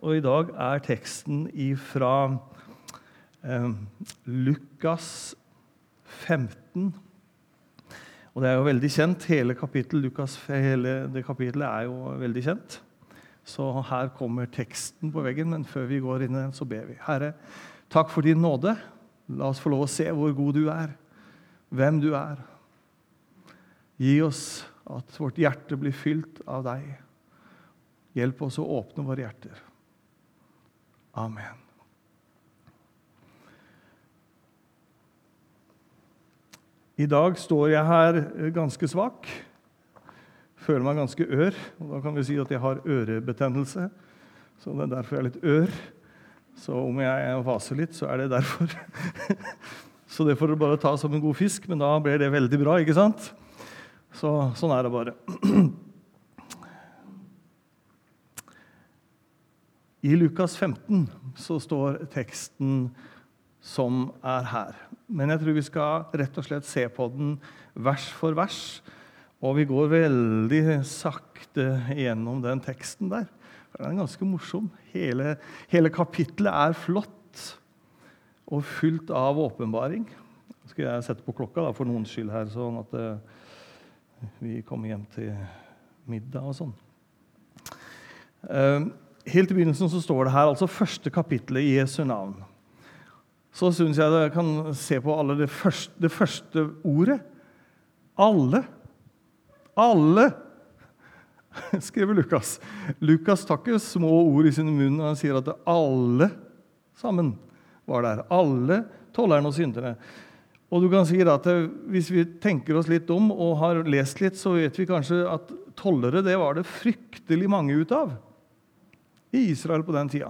og i dag teksten fra Lukas 15. Og det jo veldig kjent, hele det kapittelet jo veldig kjent. Så her kommer teksten på veggen, men før vi går inn i den, så ber vi. Herre, takk for din nåde. La oss få lov å se hvor god du hvem du Gi oss at vårt hjerte blir fylt av deg. Hjelp oss å åpne våre hjerter. Amen. I dag står jeg her ganske svak. Føler meg ganske ør, og da kan vi si at jeg har ørebetennelse. Så det derfor jeg litt ør. Så om jeg vaser litt, så det derfor. Så det får du bare ta som en god fisk, men da blir det veldig bra, ikke sant? Så sånn det bare. I Lukas 15 så står teksten som her. Men jeg tror vi skal rett og slett se på den vers for vers, og vi går veldig sakte gjennom den teksten der. Den ganske morsom. Hele kapittelet flott og fylt av åpenbaring. Nå skal jeg sette på klokka for noens skyld her, sånn at vi kommer hjem til middag og sånn. Helt i begynnelsen så står det her, altså første kapittelet i Jesu navn. Så synes jeg dere kan se på det første ordet. Alle, skriver Lukas. Lukas tar ikke små ord i sin munn, og han sier at alle sammen var der. Alle tollerne og synderne. Og du kan si at hvis vi tenker oss litt om og har lest litt, så vet vi kanskje at tollere, det var det fryktelig mange ut av i Israel på den tida.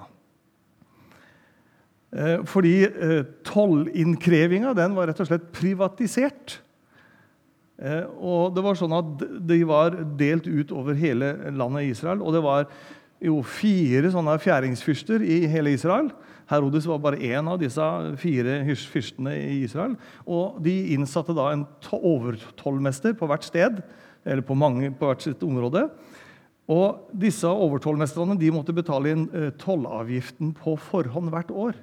Fordi tollinnkrevinga, den var rett og slett privatisert. Og det var sånn at de var delt ut over hele landet Israel, og det var jo 4 sånne fjæringsfyrster i hele Israel. Herodes var bare en av disse 4 fyrstene i Israel, og de innsatte da en overtollmester på hvert sted, eller på hvert sitt område. Og disse overtollmesterne, de måtte betale inn tollavgiften på forhånd hvert år.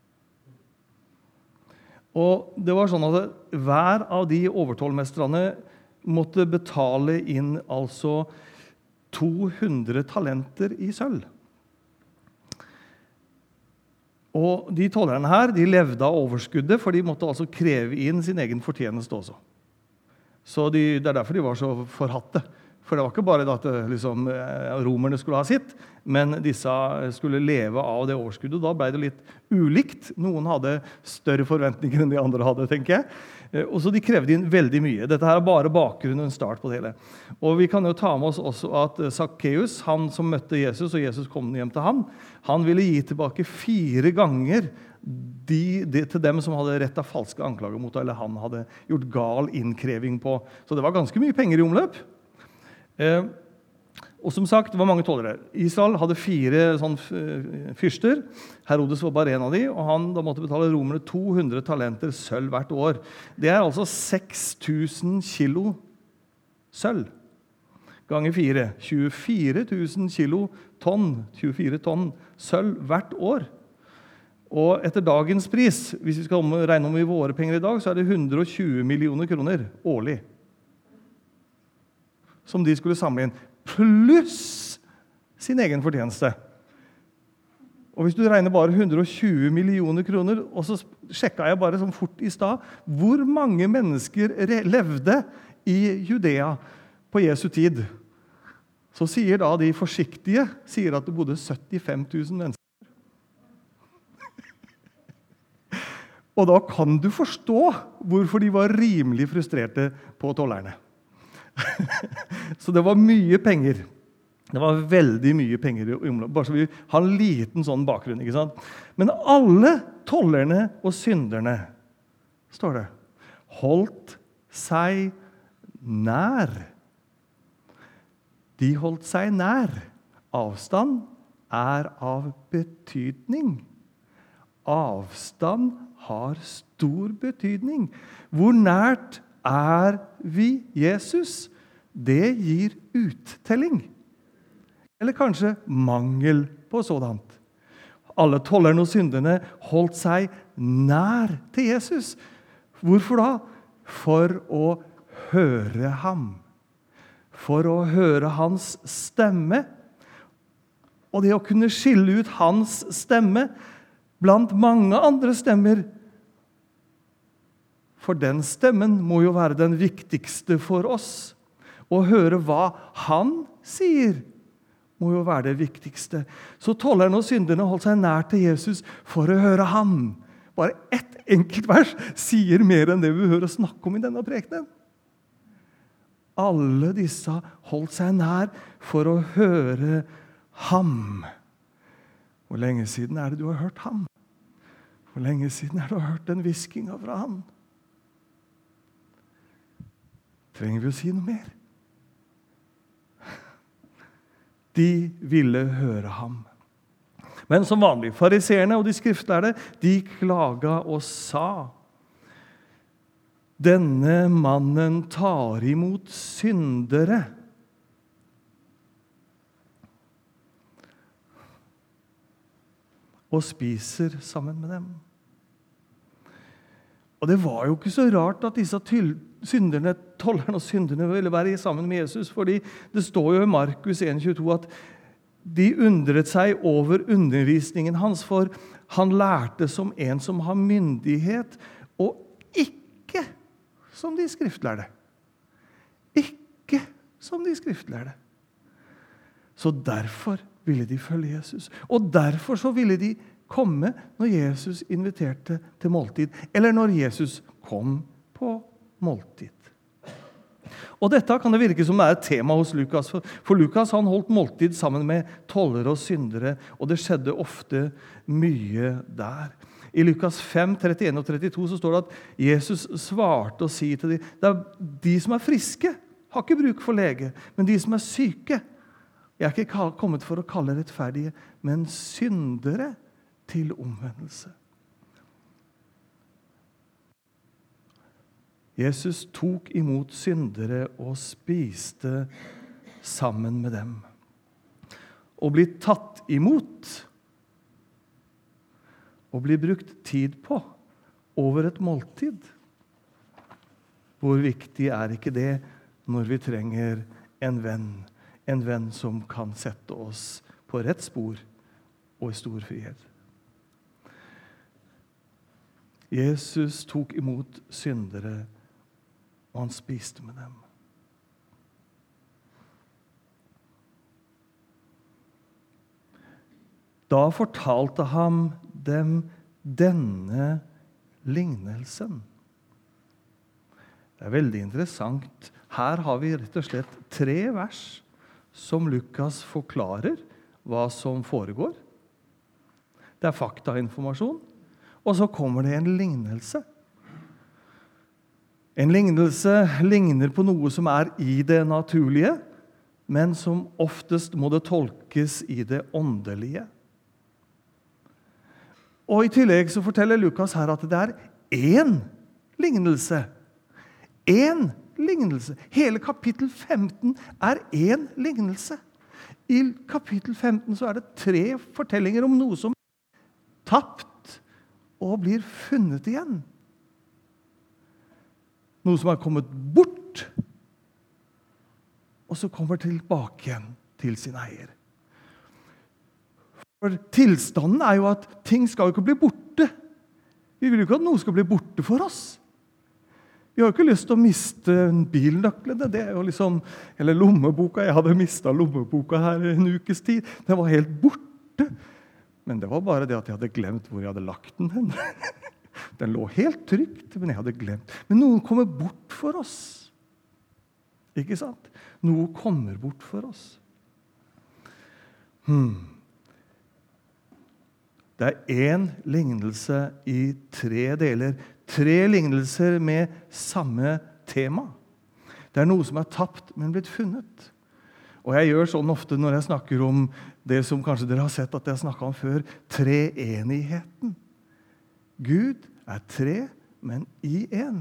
Og det var sånn at hver av de overtollmestrene måtte betale inn altså 200 talenter i sølv. Og de tollerne her, de levde av overskuddet, for de måtte altså kreve inn sin egen fortjeneste også. Så det derfor de var så forhatte. For det var ikke bare at romerne skulle ha sitt, men disse skulle leve av det overskuddet. Da ble det litt ulikt. Noen hadde større forventninger enn de andre hadde, tenker jeg. Og så de krevde inn veldig mye. Dette her bare bakgrunnen, en start på det hele. Og vi kan jo ta med oss også at Zacchaeus, han som møtte Jesus, og Jesus kom hjem til han ville gi tilbake 4 ganger til dem som hadde rettet falske anklager mot, eller han hadde gjort gal innkreving på. Så det var ganske mye penger i omløp. Og som sagt, det var mange tollere. Israel hadde 4 fyrster. Herodes var bare en av de, og han da måtte betale romerne 200 talenter sølv hvert år. Det altså 6000 kilo sølv. Ganger 4. 24 000 kilo tonn, 24 tonn sølv hvert år. Og etter dagens pris, hvis vi skal regne om i våre penger i dag, så det 120 millioner kroner årlig som de skulle samle inn, pluss sin egen fortjeneste. Og hvis du regner bare 120 millioner kroner, og så sjekket jeg bare sånn fort i sted, hvor mange mennesker levde i Judea på Jesu tid, så sier da de forsiktige, sier at det bodde 75 000 mennesker. Og da kan du forstå hvorfor de var rimelig frustrerte på tollerne. Så det var mye penger. Det var veldig mye penger i omløp. Bare så vi har en liten sånn bakgrunn, ikke sant? Men alle tollerne og synderne, står det, holdt seg nær. De holdt seg nær. Avstand av betydning. Avstand har stor betydning. Hvor nært vi Jesus? Det gir uttelling. Eller kanskje mangel på sådant. Alle tollerne og synderne holdt seg nær til Jesus. Hvorfor da? For å høre ham. For å høre hans stemme. Og det å kunne skille ut hans stemme blant mange andre stemmer. For den stemmen må jo være den viktigste for oss. Å høre hva han sier må jo være det viktigste. Så tollerne og synderne holdt seg nær til Jesus for å høre ham. Bare ett enkelt vers sier mer enn det vi hører snakke om i denne prekenen. Alle disse holdt seg nær for å høre ham. Hvor lenge siden er det du har hørt ham? Hvor lenge siden er det du har hørt den hviskinga fra ham? Trenger vi å si noe mer? De ville høre ham. Men som vanlig, fariseerne og de skriftlærde, de klaga og sa: Denne mannen tar imot syndere. Og spiser sammen med dem. Og det var jo ikke så rart at disse synderne, tollerne og synderne ville være sammen med Jesus, fordi det står jo i Markus 1,22 at de undret seg over undervisningen hans, for han lærte som en som har myndighet, og ikke som de skriftlærde. Ikke som de skriftlærde. Så derfor ville de følge Jesus. Og derfor så ville de komme når Jesus inviterte til måltid, eller når Jesus kom på måltid. Og dette kan det virke som det er et tema hos Lukas, for Lukas han holdt måltid sammen med tollere og syndere, og det skjedde ofte mye der. I Lukas 5, 31 og 32 så står det at Jesus svarte og sier til dem, det er de som er friske, har ikke bruk for lege, men de som er syke. Jeg er ikke kommet for å kalle rettferdige, men syndere til omvendelse. Jesus tok imot syndere og spiste sammen med dem. Å bli tatt imot og bli brukt tid på over et måltid. Hvor viktig er ikke det når vi trenger en venn som kan sette oss på rett spor og i stor frihet. Jesus tok imot syndere, og han spiste med dem. Da fortalte han dem denne lignelsen. Det er veldig interessant. Her har vi rett og slett 3 vers som Lukas forklarer hva som foregår. Det er faktainformasjon, og så kommer det en lignelse. En lignelse ligner på noe som er i det naturlige, men som oftest må det tolkes i det åndelige. Og i tillegg så forteller Lukas her at det er én lignelse. Én lignelse. Hele kapittel 15 er én lignelse. I kapittel 15 så er det 3 fortellinger om noe som er tapt og blir funnet igjen. Noe som er kommet bort, og så kommer tilbake igjen til sin eier. For tilstanden er jo at ting skal jo ikke bli borte. Vi vil jo ikke at noe skal bli borte for oss. Vi har jo ikke lyst til å miste bilnøklene, det er jo liksom, eller lommeboka. Jeg hadde mistet lommeboka her en ukes tid. Den var helt borte. Men det var bare det at jeg hadde glemt hvor jeg hadde lagt den. Den lå helt trygt, men jeg hadde glemt. Men noe kommer bort for oss. Ikke sant? Noe kommer bort for oss. Det er én lignelse i 3 deler. 3 lignelser med samme tema. Det er noe som er tapt, men blitt funnet. Og jeg gjør sånn ofte når jeg snakker om det som kanskje dere har sett at jeg snakket om før, treenigheten. Gud er 3, men i 1.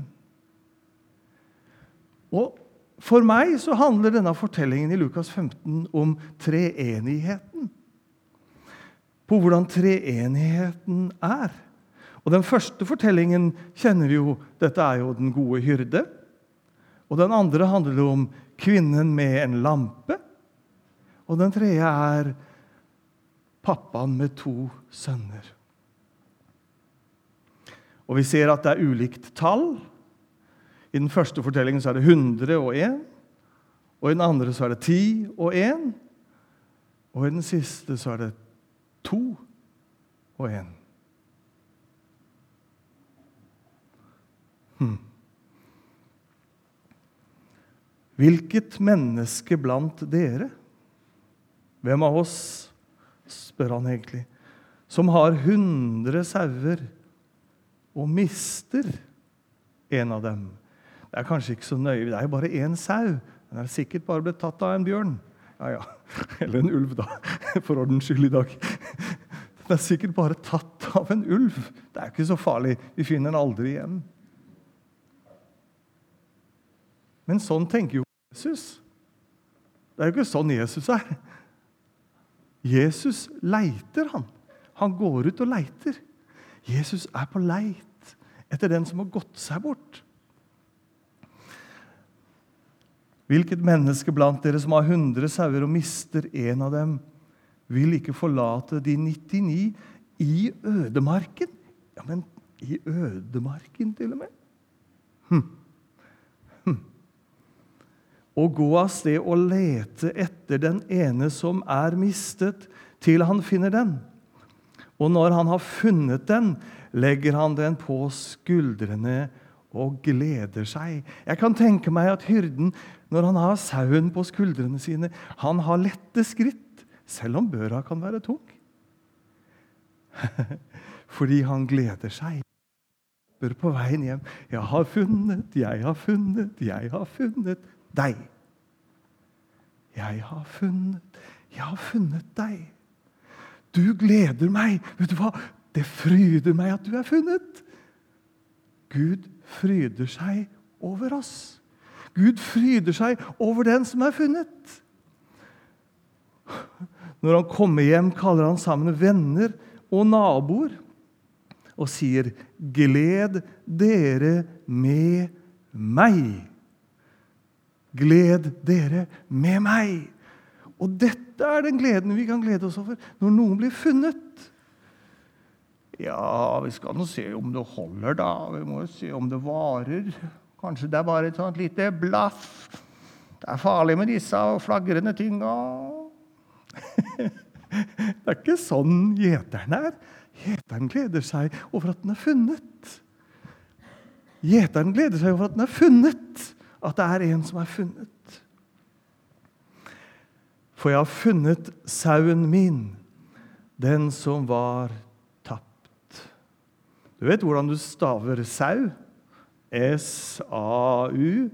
Og for meg så handler denne fortellingen i Lukas 15 om treenigheten. på hvordan treenigheten er. Og den første fortellingen kjenner jo, dette er jo den gode hyrde. Og den andre handler om kvinnen med en lampe. Og den tredje er pappaen med 2 sønner. Og vi ser at det er ulikt tall. I den første fortellingen så er det 101, og i den andre så er det 10 og 1, og i den siste så er det 2 og 1. Hvilket menneske blant dere, hvem av oss, spør han egentlig, som har 100 sauer og mister en av dem? Det er kanskje ikke så nøye, det er jo bare 1 sau. Den er sikkert bare blitt tatt av en bjørn. Ja, eller en ulv da, for ordens skyld i dag. Den er sikkert bare tatt av en ulv. Det er ikke så farlig, vi finner den aldri igjen. Men sånn tenker jo Jesus. Det er jo ikke sånn Jesus er. Jesus leiter han. Han går ut og leiter. Jesus er på leit etter den som har gått seg bort. Hvilket menneske blant dere som har 100 sauer og mister en av dem, vil ikke forlate de 99 i ødemarken? Ja, men i ødemarken til og med? Og gå av sted og lete etter den ene som er mistet, til han finner den. Og når han har funnet den, legger han den på skuldrene og gleder seg. Jeg kan tenke meg at hyrden, når han har sauen på skuldrene sine, han har lette skritt, selv om børa kan være tung. Fordi han gleder seg. På veien hjem, jeg har funnet deg. Jeg har funnet deg. Du gleder meg. Vet du hva? Det fryder meg at du er funnet. Gud fryder seg over oss. Gud fryder seg over den som er funnet. Når han kommer hjem, kaller han sammen venner og naboer og sier, gled dere med meg. Gled dere med meg. Og dette er den gleden vi kan glede oss over når noen blir funnet. Ja, vi skal nå se om det holder da. Vi må se om det varer. Kanskje det er bare et sånt lite blaff. Det er farlig med disse flagrende tinga. Det er ikke sånn gjeteren er. Gjeteren gleder seg over at den er funnet. Gjeteren gleder seg over at den er funnet. At det er en som er funnet. For jeg har funnet sauen min, den som var tapt. Du vet hvordan du staver sau? S-A-U.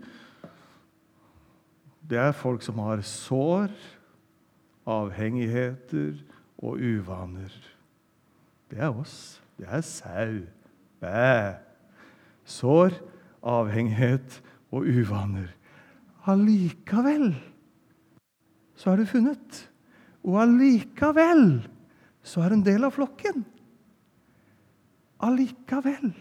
Det er folk som har sår, avhengigheter og uvaner. Det er oss. Det er sau. Bæ. Sår, avhengighet og uvaner. Allikevel så er du funnet. Og allikevel så er du en del av flokken. Allikevel.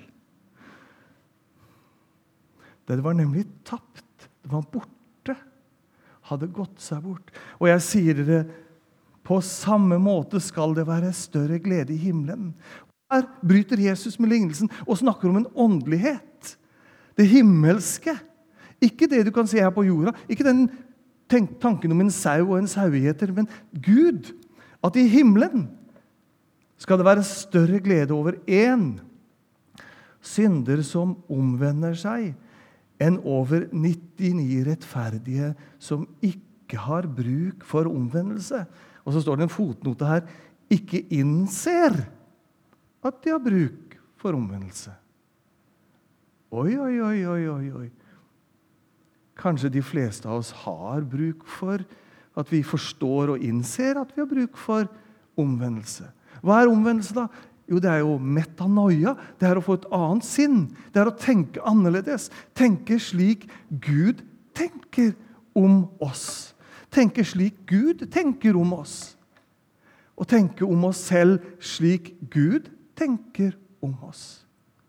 Det var nemlig tapt. Det var borte. Hadde gått seg bort. Og jeg sier det, på samme måte skal det være større glede i himmelen. Her bryter Jesus med lignelsen og snakker om en åndelighet. Det himmelske. Ikke det du kan se her på jorda. Ikke den tanken om en sau og en sauegjeter, men Gud. At i himmelen skal det være større glede over en synder som omvender seg, enn over 99 rettferdige som ikke har bruk for omvendelse. Og så står det en fotnote her, ikke innser at de har bruk for omvendelse. Oi, oi, oi, oi, oi, oi. Kanskje de fleste av oss har bruk for at vi forstår og innser at vi har bruk for omvendelse. Hva er omvendelse da? Jo, det er jo metanoia. Det er å få et annet sinn. Det er å tenke annerledes. Tenke slik Gud tenker om oss. Tenke slik Gud tenker om oss. å tenke om oss selv slik Gud tenker om oss.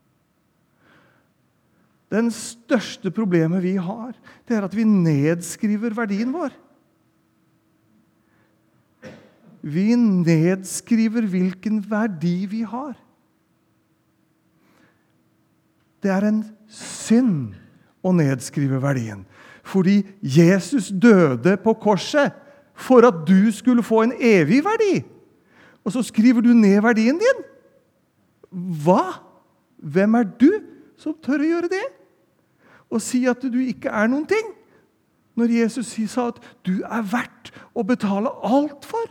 Den største problemet vi har, det at vi nedskriver verdien vår. Vi nedskriver hvilken verdi vi har. Det en synd å nedskrive verdien. Fordi Jesus døde på korset for at du skulle få en evig verdi. Og så skriver du ned verdien din. Hva? Hvem du som tør å gjøre det? Og si at du ikke noen ting? Når Jesus sa at du verdt å betale alt for.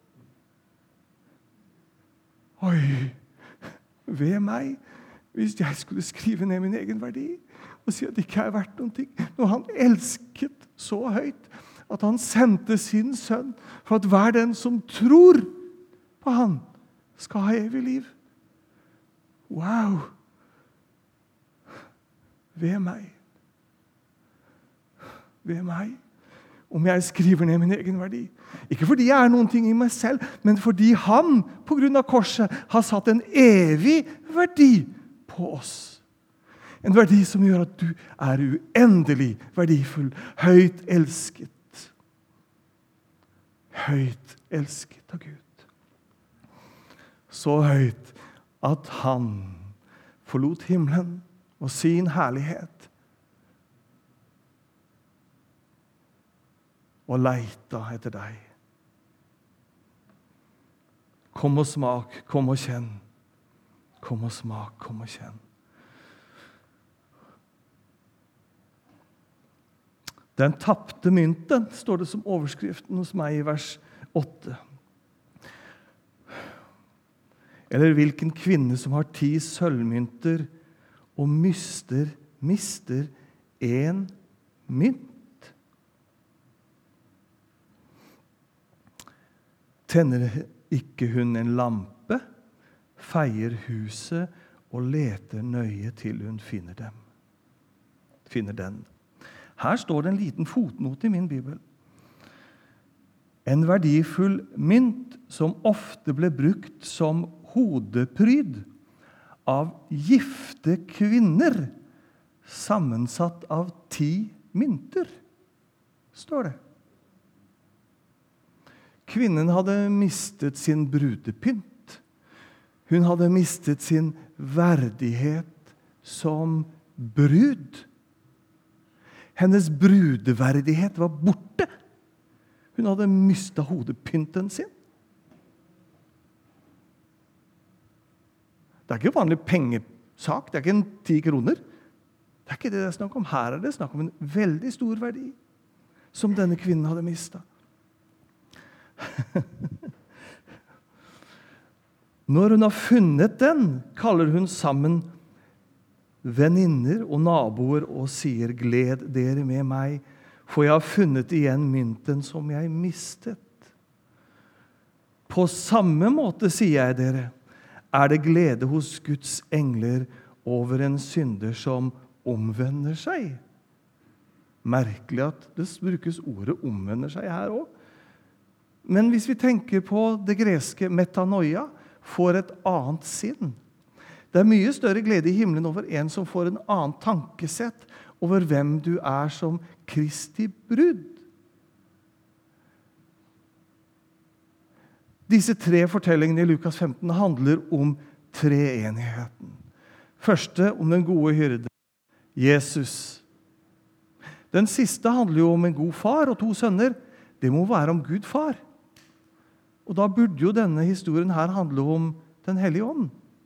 Oi, ved meg, hvis jeg skulle skrive ned min egen verdi og si at det ikke verdt noen ting, når han elsket så høyt at han sendte sin sønn for at hver den som tror på han skal ha evig liv. Wow! Ved meg. Ved meg. Om jeg skriver ned min egen verdi. Ikke fordi jeg noen ting i meg selv, men fordi han, på grunn av korset, har satt en evig verdi på oss. En verdi som gjør at du uendelig verdifull, høyt elsket. Høyt elsket av Gud. Så høyt at han forlot himmelen og sin herlighet og leita etter deg. Kom og smak, kom og kjenn. Kom og smak, kom og kjenn. Den tapte mynten, står det som overskriften hos meg i vers 8. Eller hvilken kvinne som har 10 sølvmynter og mister en mynt. Tenner ikke hun en lampe, feier huset og leter nøye til hun finner den. Her står det en liten fotnote i min bibel. En verdifull mynt som ofte ble brukt som hodepryd av gifte kvinner, sammensatt av 10 mynter, står det. Kvinnen hadde mistet sin brudepynt. Hun hadde mistet sin verdighet som brud. Hennes brudeverdighet var borte. Hun hadde mistet hodepynten sin. Det ikke vanlig pengesak. Det ikke en 10 kroner. Det ikke det snakk om. Her det snakk om en veldig stor verdi som denne kvinnen hadde mistet. Når hun har funnet den, kaller hun sammen venninner og naboer og sier, gled dere med meg, for jeg har funnet igjen mynten som jeg mistet. På samme måte, sier jeg dere, det glede hos Guds engler over en synder som omvender seg. Merkelig at det brukes ordet omvender seg her også. Men hvis vi tenker på det greske metanoia, får et annet sinn. Det mye større glede i himmelen over en som får en annen tankesett over hvem du som Kristi brud. Disse 3 fortellingene i Lukas 15 handler om treenigheten. Første om den gode hyrde, Jesus. Den siste handler jo om en god far og 2 sønner. Det må være om Gud far. Og da burde jo denne historien her handle om den hellige ånd.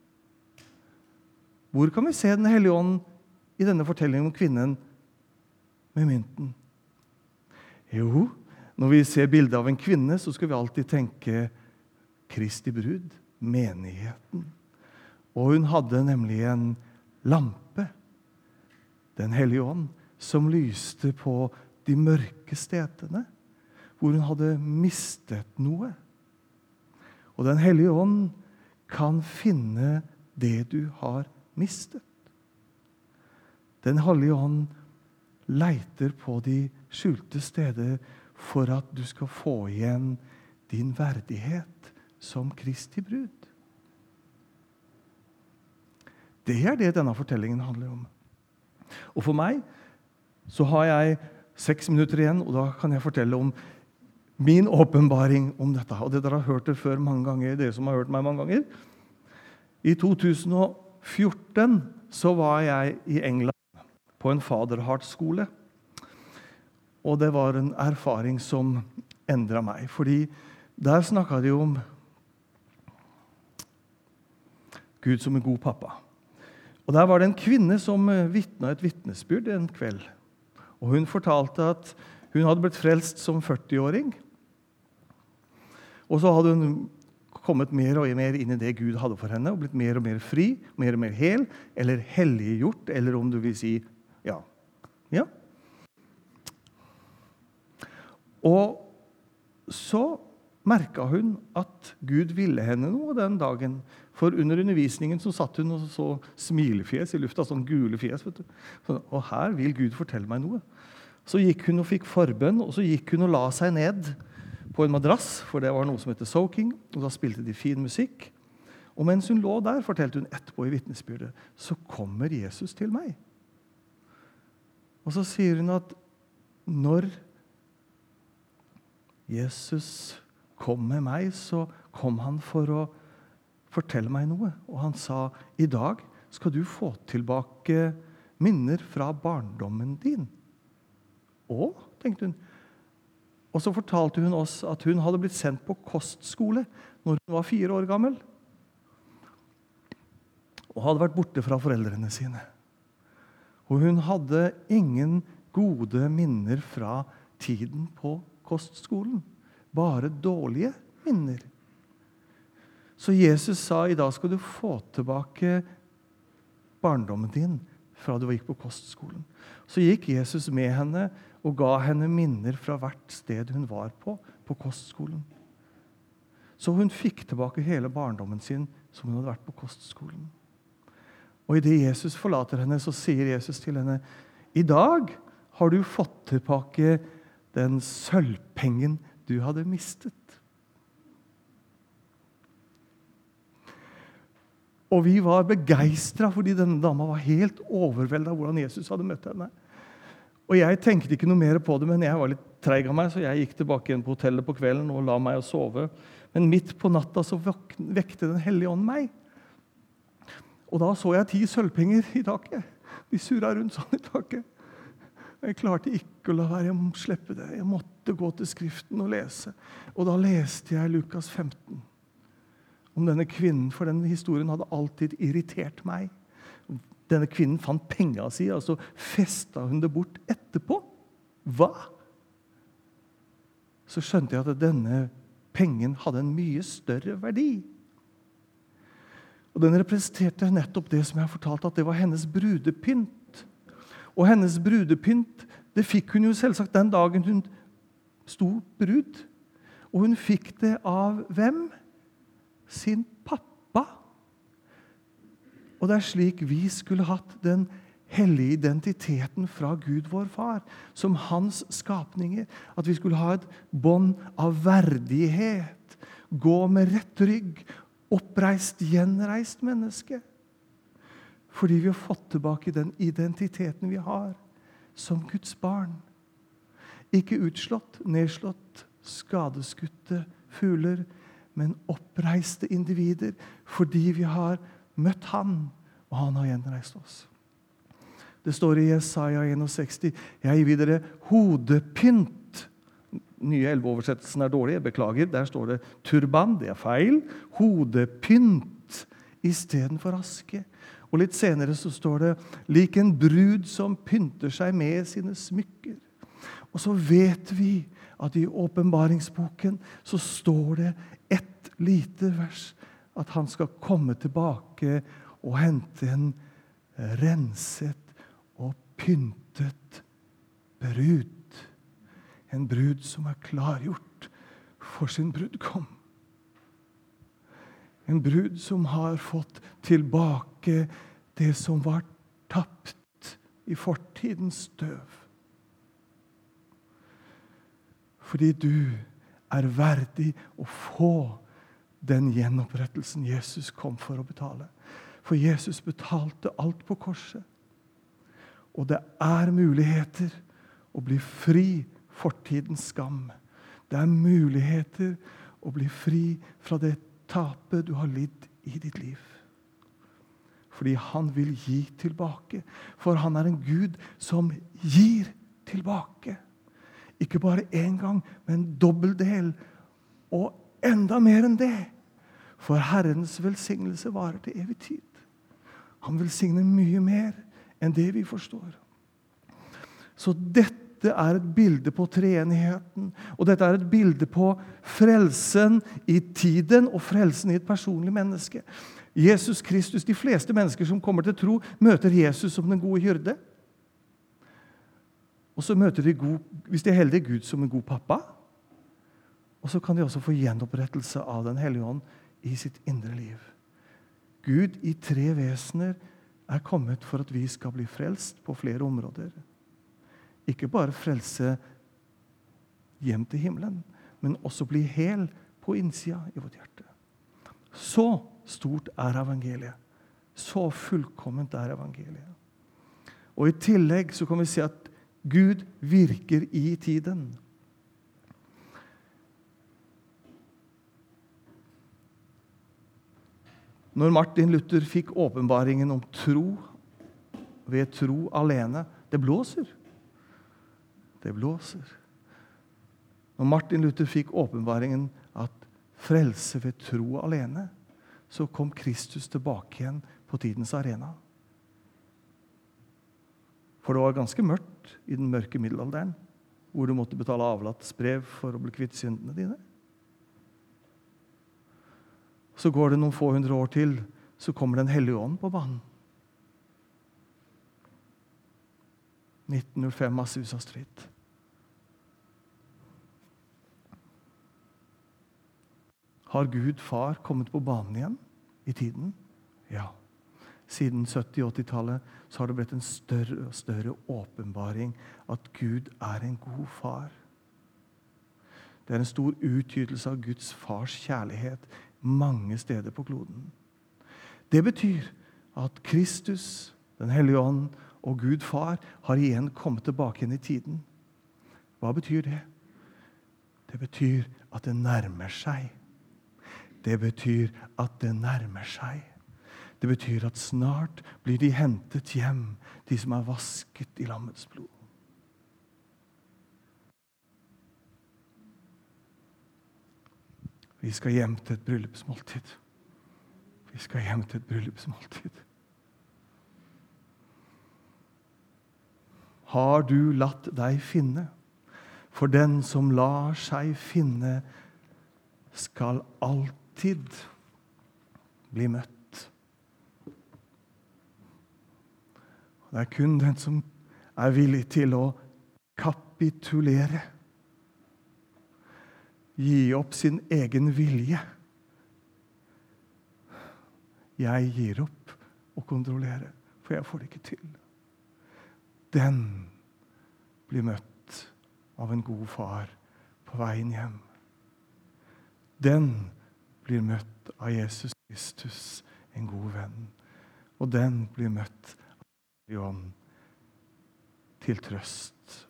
Hvor kan vi se den hellige ånd i denne fortellingen om kvinnen med mynten? Jo, når vi ser bildet av en kvinne, så skal vi alltid tenke Kristi brud, menigheten. Og hun hadde nemlig en lampe, den hellige ånd, som lyste på de mørke stedene, hvor hun hadde mistet noe. Og den hellige ånd kan finne det du har mistet. Den hellige ånd leiter på de skjulte steder for at du skal få igjen din verdighet som Kristi brud. Det det denne fortellingen handler om. Og for meg så har jeg 6 minutter igjen, og da kan jeg fortelle om min åpenbaring om dette. Og det dere har hørt det før mange ganger, dere som har hørt meg mange ganger. I 2014 så var jeg i England på en Fatherheart-skole. Og det var en erfaring som endret meg, fordi der snakket de om Gud som en god pappa. Og der var det en kvinne som vittnet et vittnesbyrd en kveld. Og hun fortalte at hun hadde blitt frelst som 40-åring. Og så hadde hun kommet mer og mer inn i det Gud hadde for henne, og blitt mer og mer fri, mer og mer hel, eller helliggjort, eller om du vil si, ja. Og så merket hun at Gud ville henne noe den dagen. For under undervisningen så satt hun og så smilefjes i lufta, sånn gule fjes. Vet du. Og her vil Gud fortelle meg noe. Så gikk hun og fikk forbønn, og så gikk hun og la seg ned på en madrass, for det var noe som heter soaking, og da spilte de fin musikk. Og mens hun lå der, fortalte hun etterpå i vittnesbyrdet, så kommer Jesus til meg. Og så sier hun at når Jesus kom med meg, så kom han for å fortelle meg noe. Og han sa, i dag skal du få tilbake minner fra barndommen din. Å, tenkte hun. Og så fortalte hun oss at hun hadde blitt sendt på kostskole når hun var 4 år gammel. Og hadde vært borte fra foreldrene sine. Og hun hadde ingen gode minner fra tiden på kostskolen. Bare dårlige minner. Så Jesus sa, i dag skal du få tilbake barndommen din fra du gikk på kostskolen. Så gikk Jesus med henne og ga henne minner fra hvert sted hun var på kostskolen. Så hun fikk tilbake hele barndommen sin som hun hadde vært på kostskolen. Og i det Jesus forlater henne, så sier Jesus til henne, i dag har du fått tilbake den sølvpengen du hadde mistet. Og vi var begeistret fordi denne dama var helt overveldet av hvordan Jesus hadde møtt henne. Og jeg tenkte ikke noe mer på det, men jeg var litt treig av meg, så jeg gikk tilbake igjen på hotellet på kvelden og la meg å sove. Men midt på natta så vekte den hellige ånd meg. Og da så jeg 10 sølvpenger i taket. De surret rundt sånn i taket. Jeg klarte ikke å la være, jeg måtte slippe det. Jeg måtte gå til skriften og lese. Og da leste jeg Lukas 15 om denne kvinnen, for den historien hadde alltid irritert meg. Denne kvinnen fant penga si, og så festet hun det bort etterpå. Hva? Så skjønte jeg at denne pengen hadde en mye større verdi. Og den representerte nettopp det som jeg har fortalt, at det var hennes brudepynt. Og hennes brudepynt, det fikk hun jo selvsagt den dagen hun sto brud. Og hun fikk det av hvem? Sin pappa. Og det slik vi skulle hatt den hellige identiteten fra Gud vår far, som hans skapninger, at vi skulle ha et bånd av verdighet, gå med rett rygg, oppreist, gjenreist menneske. Fordi vi har fått tilbake den identiteten vi har som Guds barn. Ikke utslått, nedslått, skadeskutte fugler, men oppreiste individer, fordi vi har møtt han, og han har gjenreist oss. Det står i Jesaja 61, jeg vil dere hodepynt. Nye 11-oversettelsen dårlig, jeg beklager. Der står det turban, det feil. Hodepynt i stedet for aske. Og litt senere så står det, lik en brud som pynter seg med sine smykker. Og så vet vi at i åpenbaringsboken så står det et lite vers, at han skal komme tilbake og hente en renset og pyntet brud. En brud som er klargjort for sin brudkom. En brud som har fått tilbake det som var tapt i fortidens støv. Fordi du er verdig å få den gjenopprettelsen Jesus kom for å betale. For Jesus betalte alt på korset. Og det er muligheter å bli fri fortidens skam. Det er muligheter å bli fri fra det tapet du har lidd i ditt liv. Fordi han vil gi tilbake. For han er en Gud som gir tilbake. Ikke bare en gang, men en dobbelt del. Og enda mer enn det. For Herrens velsignelse varer til evig tid. Han velsigner mye mer enn det vi forstår. Så dette er et bilde på treenigheten. Og dette er et bilde på frelsen i tiden og frelsen i et personlig menneske. Jesus Kristus, de fleste mennesker som kommer til tro, møter Jesus som den gode hyrde. Og så møter de, hvis de er heldige, Gud som en god pappa. Og så kan de også få gjenopprettelse av den hellige ånd i sitt indre liv. Gud i tre vesener er kommet for at vi skal bli frelst på flere områder. Ikke bare frelse hjem til himmelen, men også bli hel på innsida i vårt hjerte. Så stort er evangeliet. Så fullkomment er evangeliet. Og i tillegg så kan vi se at Gud virker i tiden. Når Martin Luther fikk åpenbaringen om tro, ved tro alene, det blåser. Det blåser. Når Martin Luther fikk åpenbaringen at frelse ved tro alene, så kom Kristus tilbake igjen på tidens arena. For det var ganske mørkt i den mørke middelalderen, hvor du måtte betale avlatsbrev for å bli kvitt syndene dine. Så går det noen få hundre år til, så kommer den hellige ånd på banen. 1905 Azusa Street. Har Gud far kommet på banen igjen i tiden? Ja. Siden 70- og 80-tallet så har det blitt en større og større åpenbaring at Gud er en god far. Det er en stor utgytelse av Guds fars kjærlighet mange steder på kloden. Det betyr at Kristus, den hellige ånd og Gud far har igjen kommet tilbake igjen i tiden. Hva betyr det? Det betyr at det nærmer seg. Det betyr at det nærmer seg. Det betyr at snart blir de hentet hjem, de som er vasket i lammets blod. Vi skal hjem til et bryllupsmåltid. Vi skal hjem til et bryllupsmåltid. Har du latt deg finne? For den som lar seg finne, skal alltid bli møtt. Det er kun den som er villig til å kapitulere. Gi opp sin egen vilje. Jeg gir opp å kontrollere, for jeg får det ikke til. Den blir møtt av en god far på veien hjem. Den blir møtt av Jesus Kristus, en god venn. Og den blir møtt av Johan til trøst.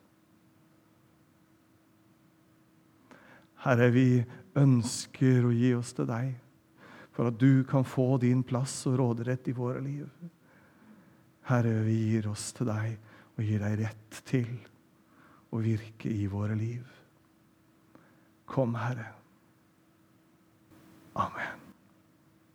Herre, vi ønsker å gi oss til deg, for at du kan få din plass og råderett i våre liv. Herre, vi gir oss til deg og gir deg rett til å virke i våre liv. Kom, Herre. Amen.